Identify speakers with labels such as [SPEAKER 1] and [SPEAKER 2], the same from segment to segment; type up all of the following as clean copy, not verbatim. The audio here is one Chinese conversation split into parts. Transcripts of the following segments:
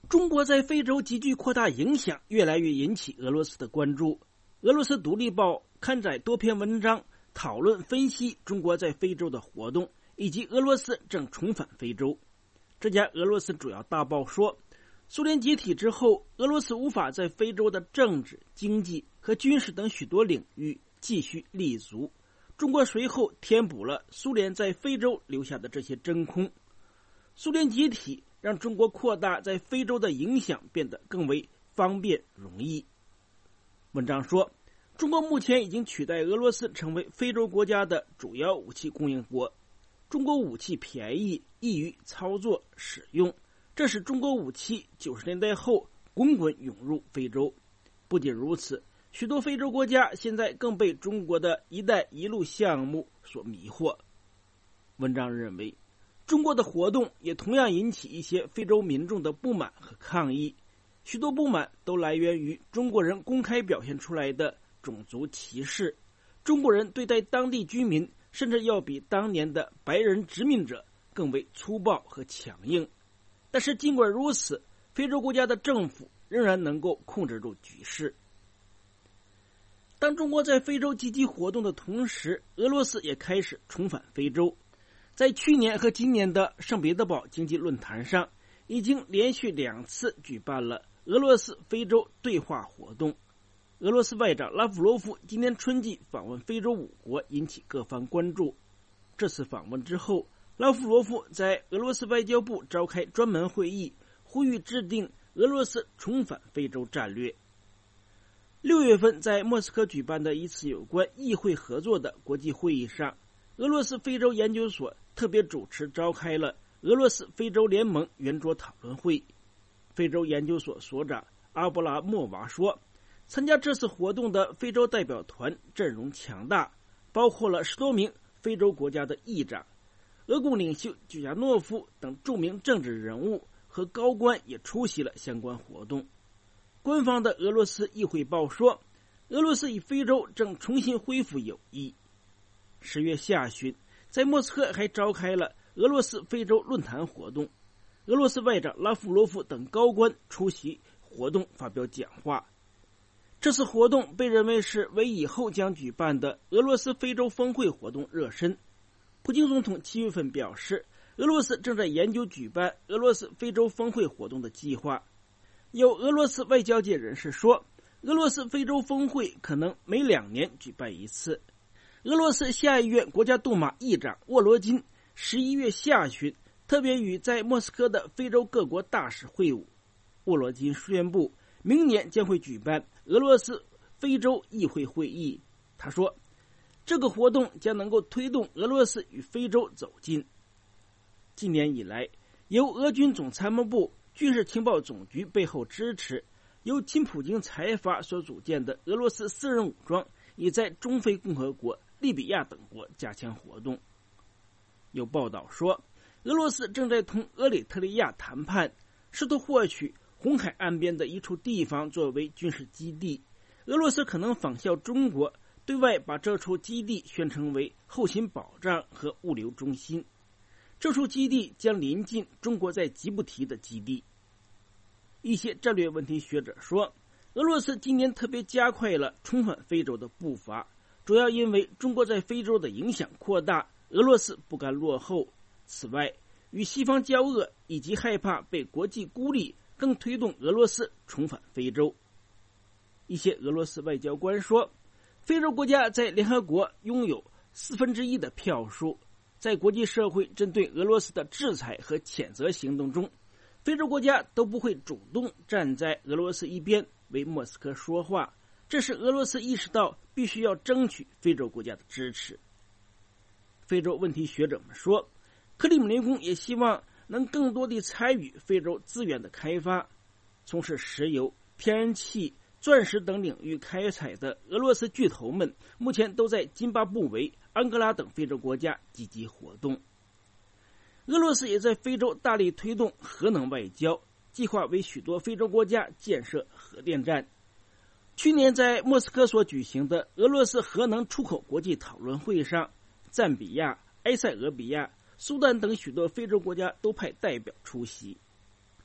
[SPEAKER 1] 中国在非洲急剧扩大影响越来越引起俄罗斯的关注。俄罗斯独立报刊载多篇文章，讨论分析中国在非洲的活动，以及俄罗斯正重返非洲。这家俄罗斯主要大报说，苏联解体之后，俄罗斯无法在非洲的政治、经济和军事等许多领域继续立足。中国随后填补了苏联在非洲留下的这些真空。苏联解体让中国扩大在非洲的影响变得更为方便容易。文章说，中国目前已经取代俄罗斯成为非洲国家的主要武器供应国。中国武器便宜，易于操作使用，这使中国武器90年代后滚滚涌入非洲。不仅如此，许多非洲国家现在更被中国的一带一路项目所迷惑。文章认为，中国的活动也同样引起一些非洲民众的不满和抗议，许多不满都来源于中国人公开表现出来的种族歧视。中国人对待当地居民甚至要比当年的白人殖民者更为粗暴和强硬。但是尽管如此，非洲国家的政府仍然能够控制住局势。当中国在非洲积极活动的同时，俄罗斯也开始重返非洲。在去年和今年的圣彼得堡经济论坛上，已经连续2次举办了俄罗斯非洲对话活动。俄罗斯外长拉夫罗夫今年春季访问非洲5国，引起各方关注。这次访问之后，拉夫罗夫在俄罗斯外交部召开专门会议，呼吁制定俄罗斯重返非洲战略。6月份在莫斯科举办的一次有关议会合作的国际会议上，俄罗斯非洲研究所特别主持召开了俄罗斯非洲联盟圆桌讨论会。非洲研究所所长阿布拉莫娃说，参加这次活动的非洲代表团阵容强大，包括了10多名非洲国家的议长，俄共领袖久加诺夫等著名政治人物和高官也出席了相关活动。官方的俄罗斯议会报说，俄罗斯与非洲正重新恢复友谊。10月下旬，在莫斯科还召开了俄罗斯非洲论坛活动，俄罗斯外长拉夫罗夫等高官出席活动发表讲话。这次活动被认为是为以后将举办的俄罗斯非洲峰会活动热身。普京总统7月份表示，俄罗斯正在研究举办俄罗斯非洲峰会活动的计划。有俄罗斯外交界人士说，俄罗斯非洲峰会可能每2年举办一次。俄罗斯下议院国家杜马议长沃罗金11月下旬特别与在莫斯科的非洲各国大使会晤。沃罗金宣布，明年将会举办俄罗斯非洲议会会议。他说，这个活动将能够推动俄罗斯与非洲走近。今年以来，由俄军总参谋部军事情报总局背后支持，由亲普京财阀所组建的俄罗斯私人武装也在中非共和国、利比亚等国加强活动。有报道说，俄罗斯正在同俄里特利亚谈判，试图获取红海岸边的一处地方作为军事基地。俄罗斯可能仿效中国，对外把这处基地宣称为后勤保障和物流中心。这处基地将临近中国在吉布提的基地。一些战略问题学者说，俄罗斯今年特别加快了重返非洲的步伐，主要因为中国在非洲的影响扩大，俄罗斯不甘落后。此外，与西方交恶以及害怕被国际孤立，更推动俄罗斯重返非洲。一些俄罗斯外交官说，非洲国家在联合国拥有1/4的票数，在国际社会针对俄罗斯的制裁和谴责行动中，非洲国家都不会主动站在俄罗斯一边为莫斯科说话，这使俄罗斯意识到必须要争取非洲国家的支持。非洲问题学者们说，克里姆林宫也希望能更多地参与非洲资源的开发。从事石油、天然气、钻石等领域开采的俄罗斯巨头们目前都在津巴布韦、安哥拉等非洲国家积极活动。俄罗斯也在非洲大力推动核能外交，计划为许多非洲国家建设核电站。去年在莫斯科所举行的俄罗斯核能出口国际讨论会上，赞比亚、埃塞俄比亚、苏丹等许多非洲国家都派代表出席。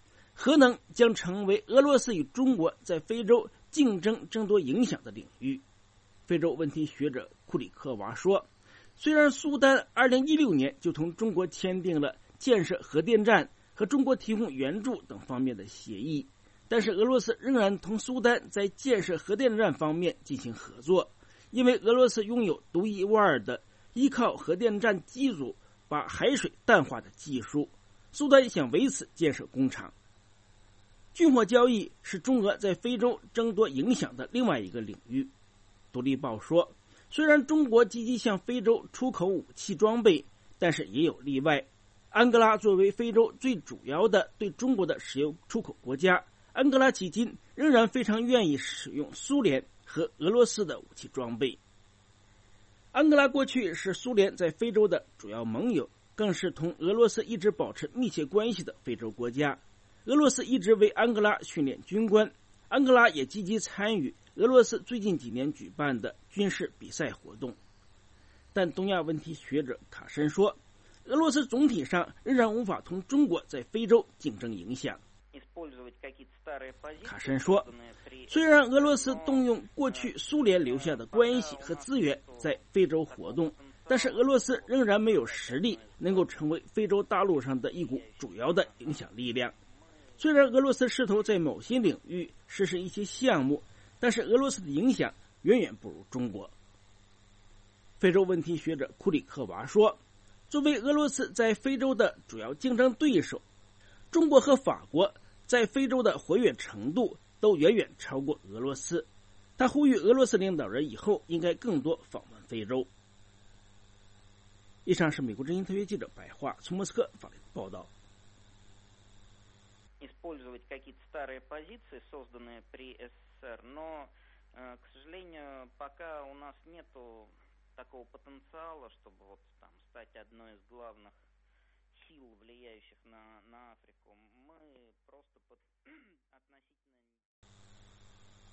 [SPEAKER 1] 核能将成为俄罗斯与中国在非洲竞争争夺影响的领域。非洲问题学者库里科娃说，虽然苏丹2016年就同中国签订了建设核电站和中国提供援助等方面的协议，但是俄罗斯仍然同苏丹在建设核电站方面进行合作，因为俄罗斯拥有独一无二的依靠核电站机组把海水淡化的技术，苏丹想为此建设工厂。军火交易是中俄在非洲争夺影响的另外一个领域。独立报说，虽然中国积极向非洲出口武器装备，但是也有例外。安哥拉作为非洲最主要的对中国的石油出口国家，安哥拉迄今仍然非常愿意使用苏联和俄罗斯的武器装备。安哥拉过去是苏联在非洲的主要盟友，更是同俄罗斯一直保持密切关系的非洲国家。俄罗斯一直为安哥拉训练军官，安哥拉也积极参与俄罗斯最近几年举办的军事比赛活动。但东亚问题学者卡申说，俄罗斯总体上仍然无法同中国在非洲竞争影响。卡申说，虽然俄罗斯动用过去苏联留下的关系和资源在非洲活动，但是俄罗斯仍然没有实力能够成为非洲大陆上的一股主要的影响力量。虽然俄罗斯试图在某些领域实施一些项目，但是俄罗斯的影响远远不如中国。非洲问题学者库里科娃说，作为俄罗斯在非洲的主要竞争对手，中国和法国在非洲的活跃程度都远远超过俄罗斯。他呼吁俄罗斯领导人以后应该更多访问非洲。以上是美国之音特约记者白桦从莫斯科发来的报道。
[SPEAKER 2] использовать какие-то старые позиции, созданные при СССР, но, к сожалению, пока у нас нету такого потенциала, чтобы вот там стать одной из главных сил, влияющих на Африку. Мы просто относительно